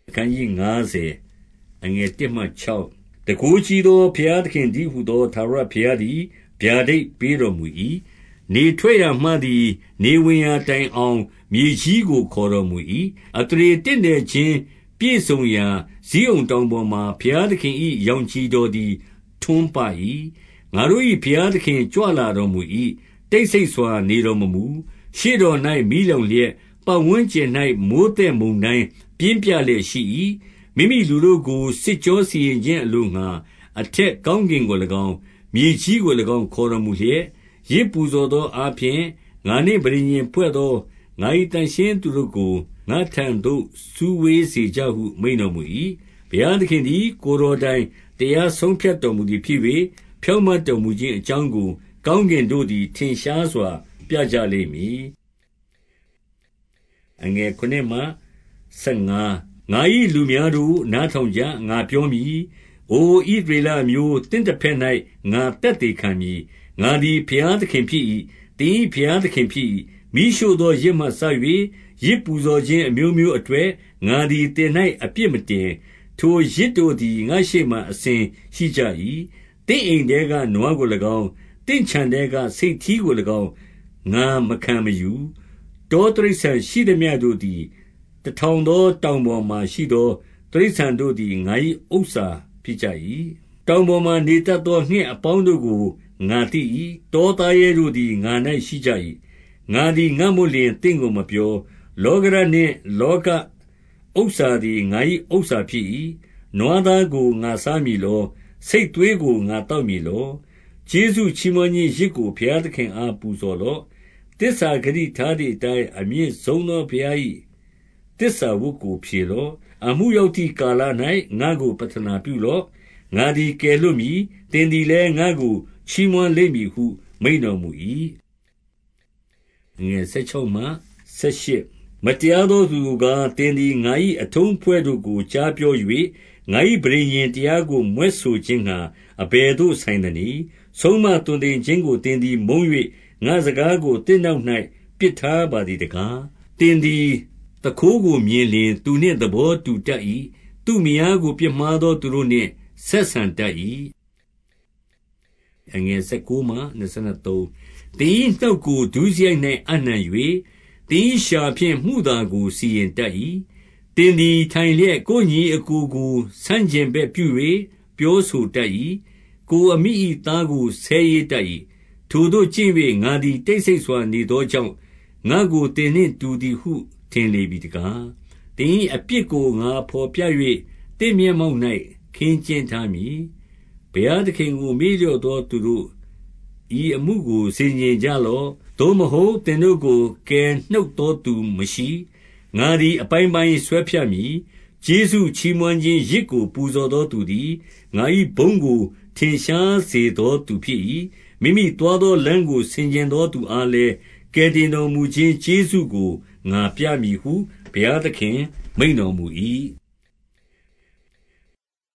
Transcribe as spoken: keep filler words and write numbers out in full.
အခန်းကြီးငါးဆယ်အငယ်တစ်မှခြောက်တကူကြီးသောဘုရားသခင်သည်ဟုသောထာဝရဘုရားသည်ဗျာဒိတ်ပေးတော်မူ၏နေထွက်ရမှသည်နေဝင်ရာတိုင်အောင်မြေကြီးကိုခေါ်တော်မူ၏အတရေတင့်တယ်ခြင်းပြည့်စုံရာဇီးုံတောင်ပေါ်မှဘုရားသခင်၏ရောင်ခြည်တော်သည်ထွန်းပ၏ငါတို့၏ဘုရားသခင်ကြွလာတော်မူ၏တိတ်ဆိတ်စွာနေတော်မမူရှေ့တော်၌မီးလောင်လျက်ပတ်ဝန်းကျင်၌မိုးတဲ့မုန်တိုင်းပြင်းပြလျက်ရှိ၏မိမိလူတို့ကိုစစ်ကြောစီရင်ခြင်းအလို့ငှာအထက်ကောင်းကင်ကို၎င်းမြေကြီးကို၎င်းခေါ်တော်မူလျက်ရစ်ပူဇော်သောအားဖြင့်ငါနှင့်ပရိညင်ဖွဲ့သောငါ၏တန်ရှင်းသူတို့ကိုငါထံသို့စူဝေးစေကြဟုမိန်တော်မူ၏ဘုရားသခင်သည်ကိုယ်တော်တိုင်တရားဆုံးဖြတ်တော်မူသည်ဖြစ်၍ဖြောင့်မတ်တော်မူခြင်းအကြောင်းကိုကောင်းကင်တို့သည်ထင်ရှားစွာပြကြလိမ့်မည်အငယ်ခုနှစ်မှဆယ်ငါငါ၏လူများတို့နားထောင်ကြငါပြောမည်အိုဣသရေလမျိုးတင့်တစ်ဖက်၌ငါတက်တည်ခံမည်ငါသည်ဘုရားသခင်ဖြစ်၏တင်းဘုရားသခင်ဖြစ်၏မိရှုသောရစ်မှဆ၍ရစ်ပူဇော်ခြင်းအမျိုးမျိုးအတွေ့ငါသည်တင်၌အပြစ်မတင်ထိုရစ်တို့သည်ငါရှိမှအစဉ်ရှိကြ၏တင့်အိမ်တဲကနွားကို၎င်းတင့်ခြံတဲကစိတ်ထီးကို၎င်းငါမခံမယူတောတရိษံရှိသည်မြတ်တို့သည်တထောင်သောတောင်ပေါ်မှရှိသောတရိษံတို့သည်ငါ၏ဥစ္စာဖြစ်ကြ၏တောင်ပေါ်မှနေတတ်သောငှက်အပေါင်းတို့ကိုငါသိ၏တောသားရဲတို့သည်ငါ၌ရှိကြ၏ငါသည်ငတ်မို့လျင်တင့်ကိုမပြောလောကရနှင့်လောကဥစ္စာသည်ငါ၏ဥစ္စာဖြစ်၏နွားသားကိုငါစားမည်လောစိတ်သွေးကိုငါတောက်မည်လောကျေးဇူးချီးမွမ်းခြင်းရစ်ကိုဘုရားသခင်အားပူဇော်လော့သစ္စာဂတိထားသည့်အတိုင်းအမြင့်ဆုံးသောဘုရား၏သစ္စာဝတ်ကိုဖြေလော့အမှုရောက်သည့်ကာလ၌ငါကိုပတနာပြုလော့ငါသည်ကယ်လွတ်မည်တင်သည်လည်းငါကိုချီးမွမ်းလိမ့်မည်ဟုမိန့်တော်မူ၏ငယ်ဆယ်ခြောက်မှဆယ်ရှစ်မတရားသောသူကတင်သည်ငါ၏အထုံးဖွဲ့တို့ကိုကြားပြော၍ငါ၏ပရိညင်တရားကိုမွဲ့ဆိုခြင်းငှာအဘယ်သို့ဆိုင်သနည်းဆုံးမသွန်သင်ခြင်းကိုတင်သည်မုံ၍ငါစကားကိုတင့်နောက်၌ပစ်ထားပါသည်တကားတင်သည်တခိုးကိုမြင်လျင်သူနှင့်သဘောတူတတ်၏သူမယားကိုပြစ်မှားသောသူတို့နှင့်ဆက်ဆံတတ်၏အငယ်၁၉မှ၂၃တင်းနှုတ်ကိုဒုစရိုက်၌အနှံ၍တင်းရှာဖြင့်မှုသာကိုစီရင်တတ်၏တင်းသည်ထိုင်လျက်ကိုညီအကိုကိုဆန့်ကျင်ဘက်ပြု၍ပြောဆိုတတ်၏ကိုအမိ၏သားကိုဆဲရေးတတ်၏ထိုတို့ကျင့်၍ငါသည်တိတ်ဆိတ်စွာနေသောကြောင့်ငါကိုတင်းနှင့်တူသည်ဟုထင်လေပြီတကားတင်း၏အပြစ်ကိုငါဖော်ပြ၍တင့်မျက်မှောက်၌ခင်းကျင်းထားမည်ဘုရားသခင်ကိုမေ့လျော့သောသူတို့ဤအမှုကိုဆင်ခြင်ကြလော့သို့မဟုတ်သင်တို့ကိုကယ်နှုတ်သောသူမရှိငါသည်အပိုင်းပိုင်းဆွဲဖြတ်မည်ကျေးဇူးချီးမွမ်းခြင်းရစ်ကိုပူဇော်သောသူသည်ငါ၏ဘုန်းကိုထင်ရှားစေသောသူဖြစ်၏မိမိသွားသောလမ်းကိုဆင်ခြင်သောသူအားလည်းကယ်တင်တော်မူခြင်းကျေးဇူးကိုငါပြမည်ဟုဘုရားသခင်မိန့်တော်မူ၏